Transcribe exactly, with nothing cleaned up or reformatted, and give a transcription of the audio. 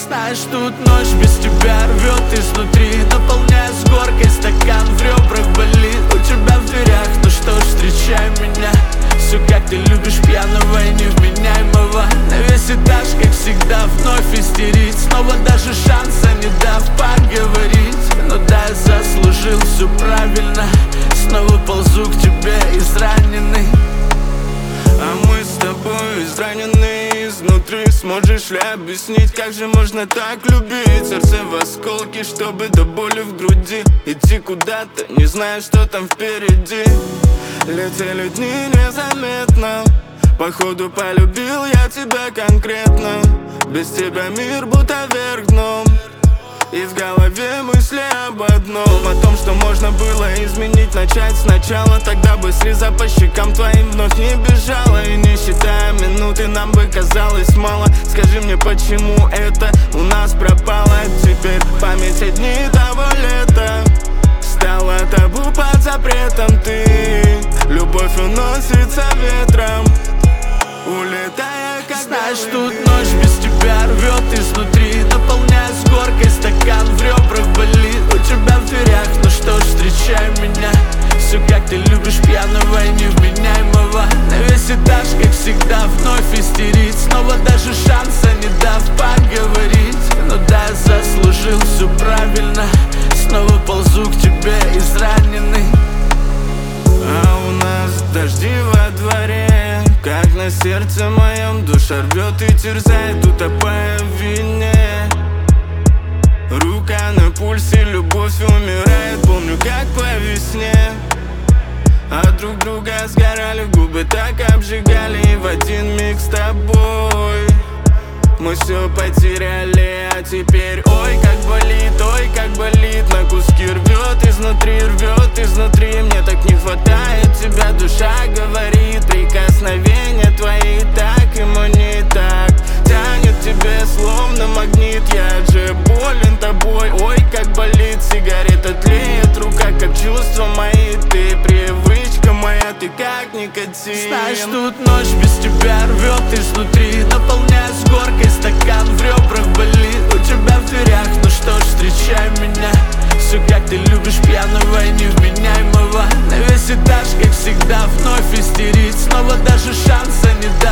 Знаешь, тут ночь без тебя рвет изнутри, наполняя с горкой стакан, в ребрах болит. У тебя в дверях, ну что ж, встречай меня. Все как ты любишь, пьяного и невменяемого. На весь этаж, как всегда, вновь истерить, снова даже шанса не дав поговорить. Но да, я заслужил все правильно, снова ползу к тебе израненный. А мы с тобой изранены изнутри. Сможешь ли объяснить, как же можно так любить? Сердце в осколке, чтобы до боли в груди идти куда-то, не зная, что там впереди. Летели дни незаметно, походу полюбил я тебя конкретно. Без тебя мир будто вверх дном, и в голове мысли об одном: о том, что можно было изменить, начать сначала. Тогда бы слеза по щекам твоим вновь не бежала. И не считая минуты, нам бы казалось мало. Скажи мне, почему это у нас пропало? Теперь память о дни того лета стала табу под запретом. Ты, любовь уносится ветром, улетая как Знаешь, тут ночь без тебя рвет изнутри, наполняя с горкой стакан, в ребрах болит. У тебя в дверях, ну что ж, встречай меня. Все как ты любишь, пьяного и невменяемого. На весь этаж, как всегда, вновь истерить, снова даже шанса не дав поговорить. Но да, я заслужил все правильно, снова ползу к тебе израненный. А у нас дожди во дворе, как на сердце моем душа рвет и терзает, утопая в вине. Рука на пульсе, любовь умирает, помню, как по весне. От друг друга сгорали губы, так обжигали, и в один миг с тобой мы все потеряли. А теперь ой, как болит, ой, как болит, на куски рвет изнутри, рвет изнутри. Мне так не хватает тебя, душа говорит, прикосновения твои так ему не так. Тянет тебе словно магнит, я же болен тобой. Ой, как болит, сигарета тлеет, рука как чувства мои. Ты привычка моя, ты как никотин. Знаешь, тут ночь без тебя рвет изнутри, наполняя с горкой стакан, в ребрах болит. У тебя в дверях, ну что ж, встречай меня. Все как ты любишь, пьяного и невменяемого. На весь этаж, как всегда, вновь истерить, снова даже шанса не дать